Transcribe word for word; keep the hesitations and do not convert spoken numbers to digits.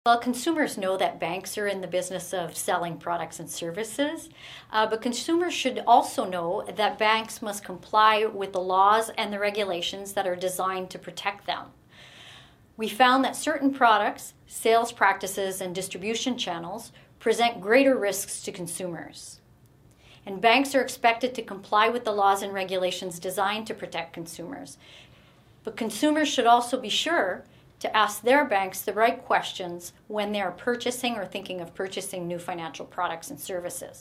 Well, consumers know that banks are in the business of selling products and services, uh, but consumers should also know that banks must comply with the laws and the regulations that are designed to protect them. We found that certain products, sales practices, and distribution channels present greater risks to consumers. And banks are expected to comply with the laws and regulations designed to protect consumers. But consumers should also be sure to ask their banks the right questions when they are purchasing or thinking of purchasing new financial products and services.